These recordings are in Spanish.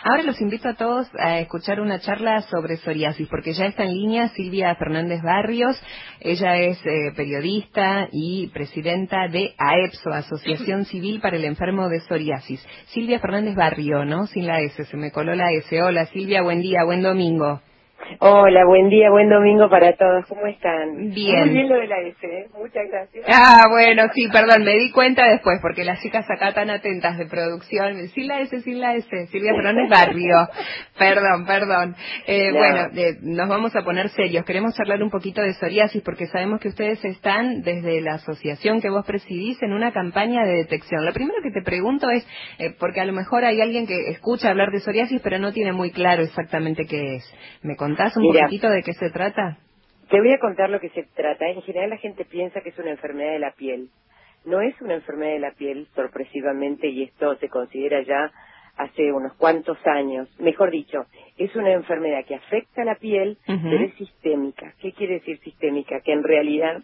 Ahora los invito a todos a escuchar una charla sobre psoriasis, porque ya está en línea Silvia Fernández Barrios. Ella es periodista y presidenta de AEPSO, Asociación Civil para el Enfermo de Psoriasis. Silvia Fernández Barrio, ¿no? Sin la S, se me coló la S. Hola Silvia, buen día, buen domingo. Hola, buen día, buen domingo para todos. ¿Cómo están? Muy Bien. bien lo de la S, ¿eh? Muchas gracias. Bueno, sí, perdón, me di cuenta después, porque las chicas acá tan atentas de producción, sin la S, Silvia Fernández Barrio, perdón. Bueno, No, nos vamos a poner serios, queremos charlar un poquito de psoriasis, porque sabemos que ustedes están, desde la asociación que vos presidís, en una campaña de detección. Lo primero que te pregunto es, porque a lo mejor hay alguien que escucha hablar de psoriasis, pero no tiene muy claro exactamente qué es. ¿Me contás un mira, poquitito de qué se trata? te voy a contar lo que se trata. En general la gente piensa que es una enfermedad de la piel. No es una enfermedad de la piel, sorpresivamente, y esto se considera ya hace unos cuantos años. Mejor dicho, es una enfermedad que afecta a la piel, pero es sistémica. ¿Qué quiere decir sistémica? Que en realidad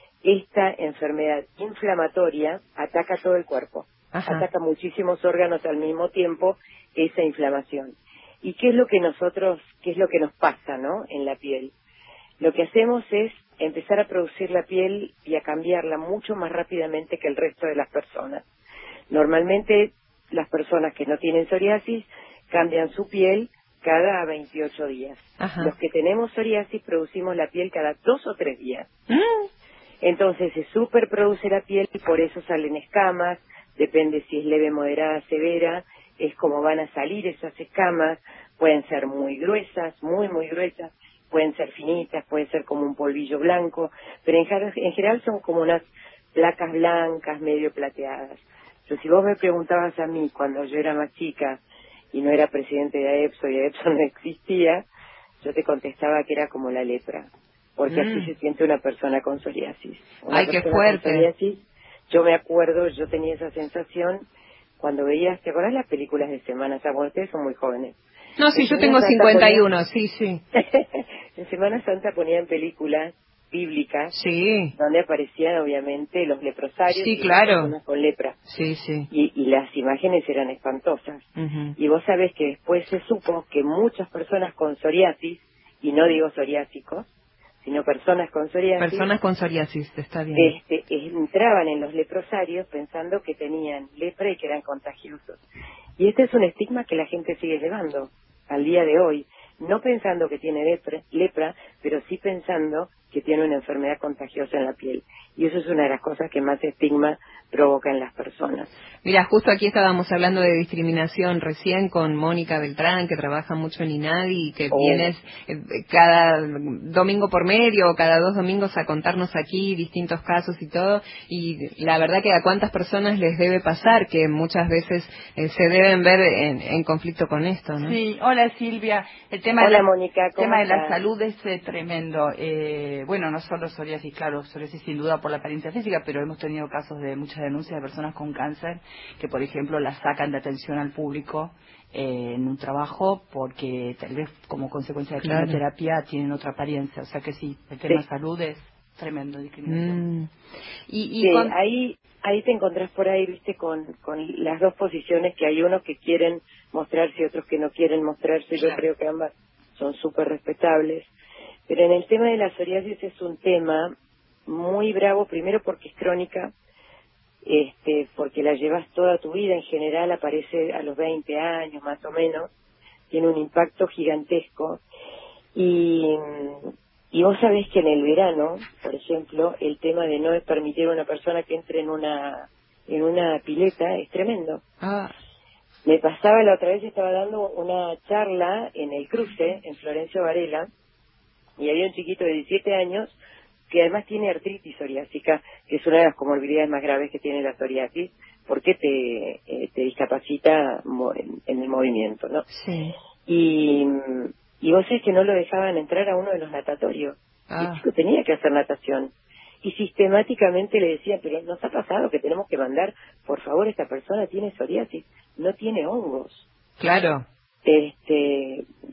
esta enfermedad inflamatoria ataca todo el cuerpo, Ajá. ataca muchísimos órganos al mismo tiempo, esa inflamación. ¿Y qué es lo que nos pasa, ¿no? En la piel. Lo que hacemos es empezar a producir la piel y a cambiarla mucho más rápidamente que el resto de las personas. Normalmente las personas que no tienen psoriasis cambian su piel cada 28 días. Ajá. Los que tenemos psoriasis producimos la piel cada 2 o 3 días. Entonces se superproduce la piel y por eso salen escamas, depende si es leve, moderada, severa, es como van a salir esas escamas, pueden ser muy gruesas, muy gruesas, pueden ser finitas, pueden ser como un polvillo blanco, pero en general son como unas placas blancas, medio plateadas. Pero si vos me preguntabas a mí cuando yo era más chica y no era presidente de AEPSO y AEPSO no existía, yo te contestaba que era como la lepra. Porque así se siente una persona con psoriasis. Una Ay, qué persona con fuerte. psoriasis, yo me acuerdo, yo tenía esa sensación cuando veías, ¿te acordás las películas de Semana Santa? Bueno, ustedes son muy jóvenes. No, En sí, yo Semana tengo Santa ponían, 51, sí. en Semana Santa ponían películas bíblicas Sí, donde aparecían obviamente los leprosarios sí, y las claro. personas con lepra. Sí. Y las imágenes eran espantosas. Ujú. Y vos sabés que después se supo que muchas personas con psoriasis, y no digo psoriásicos, sino personas con psoriasis, Personas con psoriasis, está bien. entraban en los leprosarios pensando que tenían lepra y que eran contagiosos. Y este es un estigma que la gente sigue llevando al día de hoy, no pensando que tiene lepra, pero sí pensando que tiene una enfermedad contagiosa en la piel. Y eso es una de las cosas que más estigma provoca en las personas. Mira, justo aquí estábamos hablando de discriminación recién con Mónica Beltrán, que trabaja mucho en INADI y que O vienes cada domingo por medio o cada 2 domingos a contarnos aquí distintos casos y todo. Y la verdad que a cuántas personas les debe pasar que muchas veces se deben ver en conflicto con esto, ¿no? Sí, hola Silvia. El tema Hola Mónica, ¿cómo tema de la estás? salud es tremendo. Bueno, no solo psoriasis, claro, psoriasis sin duda por la apariencia física, pero hemos tenido casos de muchas denuncias de personas con cáncer que, por ejemplo, las sacan de atención al público en un trabajo porque tal vez como consecuencia de Claro. quimioterapia tienen otra apariencia. O sea que sí, el tema Sí. de salud es tremendo, discriminación. Y Sí, con... ahí te encontrás por ahí, viste, con las dos posiciones, que hay unos que quieren mostrarse y otros que no quieren mostrarse. Yo Claro. creo que ambas son súper respetables. Pero en el tema de la psoriasis es un tema muy bravo, primero porque es crónica, porque la llevas toda tu vida, en general aparece a los 20 años más o menos, tiene un impacto gigantesco. Y, y vos sabés que en el verano, por ejemplo, el tema de no permitir a una persona que entre en una pileta es tremendo. Ah, Me pasaba la otra vez, estaba dando una charla en el cruce, en Florencio Varela, y había un chiquito de 17 años que además tiene artritis psoriásica, que es una de las comorbilidades más graves que tiene la psoriasis, porque te discapacita en el movimiento, ¿no? sí. Y vos sabés que no lo dejaban entrar a uno de los natatorios. Y el Ah, chico tenía que hacer natación. Y sistemáticamente le decían, pero nos ha pasado que tenemos que mandar, por favor, esta persona tiene psoriasis, no tiene hongos. claro.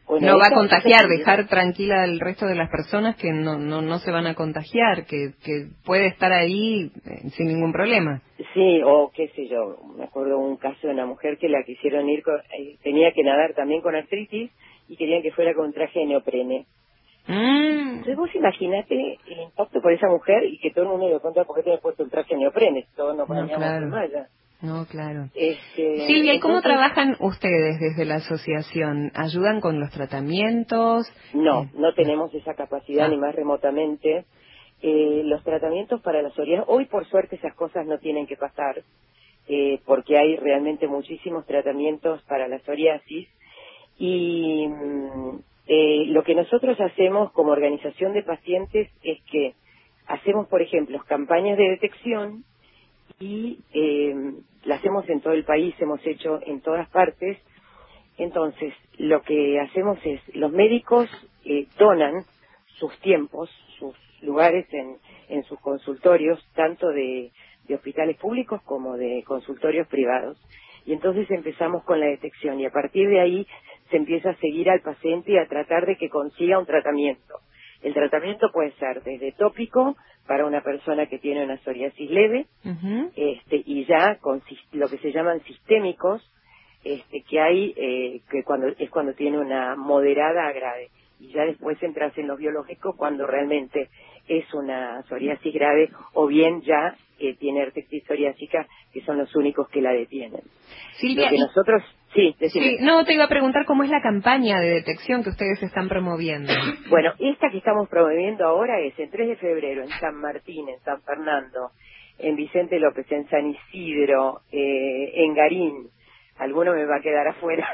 Bueno, no va a esa contagiar, sería. dejar tranquila al resto de las personas que no se van a contagiar, que puede estar ahí sin ningún problema. Sí, o qué sé yo, me acuerdo un caso de una mujer que la quisieron ir, tenía que nadar también con artritis y querían que fuera con traje de neoprene. Entonces vos imaginate el impacto por esa mujer y que todo el mundo le cuenta por qué tiene puesto un traje de neoprene, todos nos No, bañamos en claro. malla. No, claro. Silvia, ¿y cómo Entonces, trabajan ustedes desde la asociación? ¿Ayudan con los tratamientos? no tenemos esa capacidad ni Ah, más remotamente. Los tratamientos para la psoriasis, hoy por suerte esas cosas no tienen que pasar, porque hay realmente muchísimos tratamientos para la psoriasis y lo que nosotros hacemos como organización de pacientes es que hacemos, por ejemplo, campañas de detección y la hacemos en todo el país, hemos hecho en todas partes. Entonces, lo que hacemos es, los médicos donan sus tiempos, sus lugares en sus consultorios, tanto de hospitales públicos como de consultorios privados. Y entonces empezamos con la detección y a partir de ahí se empieza a seguir al paciente y a tratar de que consiga un tratamiento. El tratamiento puede ser desde tópico para una persona que tiene una psoriasis leve, ujú. y ya con lo que se llaman sistémicos, que hay que cuando tiene una moderada a grave, y ya después entras en los biológicos cuando realmente es una psoriasis grave o bien ya tiene artritis psoriásica, que son los únicos que la detienen. Lo Silvia, que nosotros, sí, decime. sí, no, te iba a preguntar cómo es la campaña de detección que ustedes están promoviendo. Bueno, esta que estamos promoviendo ahora es el 3 de febrero en San Martín, en San Fernando, en Vicente López, en San Isidro, en Garín. Alguno me va a quedar afuera.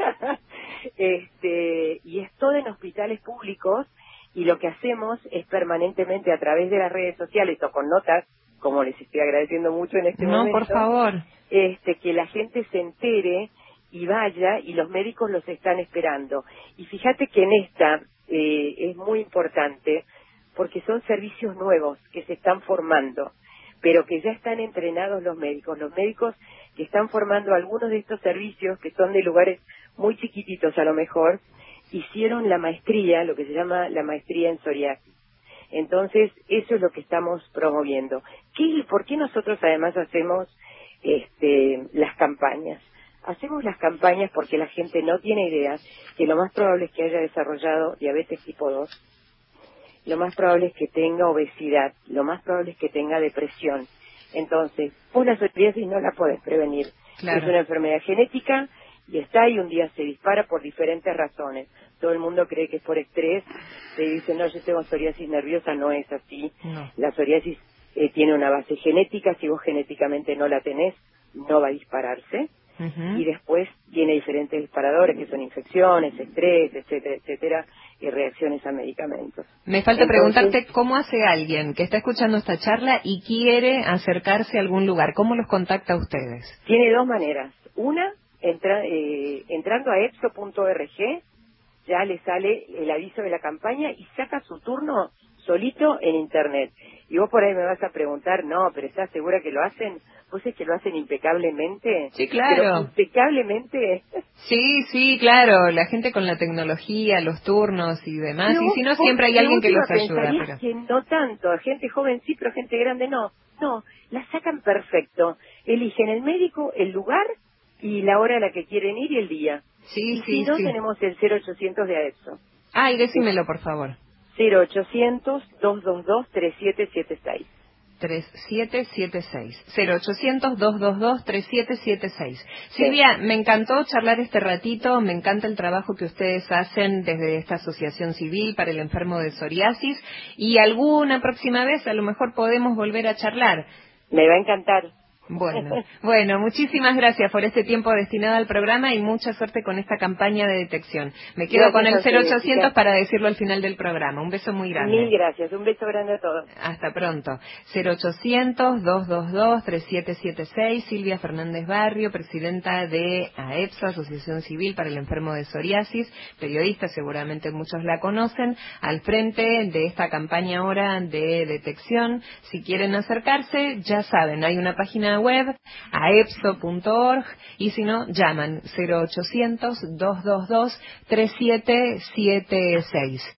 Y es todo en hospitales públicos y lo que hacemos es permanentemente a través de las redes sociales o con notas, como les estoy agradeciendo mucho en este No, por momento, favor. que la gente se entere y vaya y los médicos los están esperando. Y fíjate que en esta es muy importante porque son servicios nuevos que se están formando, pero que ya están entrenados los médicos. Los médicos que están formando algunos de estos servicios, que son de lugares muy chiquititos a lo mejor, hicieron la maestría, lo que se llama la maestría en psoriasis. Entonces, eso es lo que estamos promoviendo. ¿Por qué nosotros además hacemos las campañas? Hacemos las campañas porque la gente no tiene idea que lo más probable es que haya desarrollado diabetes tipo 2, lo más probable es que tenga obesidad, lo más probable es que tenga depresión. Entonces, una psoriasis no la podés prevenir. Es Claro. una enfermedad genética y está ahí, un día se dispara por diferentes razones. Todo el mundo cree que es por estrés, se dice, no, yo tengo psoriasis nerviosa, no es así. No. La psoriasis tiene una base genética, si vos genéticamente no la tenés, no va a dispararse. Ujú. Y después tiene diferentes disparadores que son infecciones, estrés, etcétera, etcétera, y reacciones a medicamentos. Me falta Entonces, preguntarte cómo hace alguien que está escuchando esta charla y quiere acercarse a algún lugar. ¿Cómo los contacta a ustedes? tiene dos maneras. Una, entrando a epso.org, ya le sale el aviso de la campaña y saca su turno solito en Internet. Y vos por ahí me vas a preguntar, no, pero ¿estás segura que lo hacen? Pues es que lo hacen impecablemente, Sí, pero claro. impecablemente. Sí, sí, claro. La gente con la tecnología, los turnos y demás. Pero Y si no, vos siempre hay de alguien que última los ayuda. pensarías Pero que no tanto, gente joven sí, pero gente grande no. No, la sacan perfecto. Eligen el médico, el lugar y la hora a la que quieren ir y el día. sí, Y si sí, no, sí. tenemos el 0800 de AEPSO. Ay, decímelo, por favor. 0800-222-3776. 3776. 0800-222-3776. Sí. Silvia, me encantó charlar este ratito, me encanta el trabajo que ustedes hacen desde esta asociación civil para el enfermo de psoriasis y alguna próxima vez a lo mejor podemos volver a charlar. Me va a encantar. Bueno, muchísimas gracias por este tiempo destinado al programa y mucha suerte con esta campaña de detección. Me quedo con el Gracias a ustedes, 0800 chicas. para decirlo al final del programa. Un beso muy Mil grande. gracias. Un beso grande a todos. Hasta pronto. 0800-222-3776. Silvia Fernández Barrio, presidenta de AEPSO, Asociación Civil para el Enfermo de Psoriasis, periodista, seguramente muchos la conocen, al frente de esta campaña ahora de detección. Si quieren acercarse, ya saben, hay una página página web aepso.org y si no, llaman 0800-222-3776.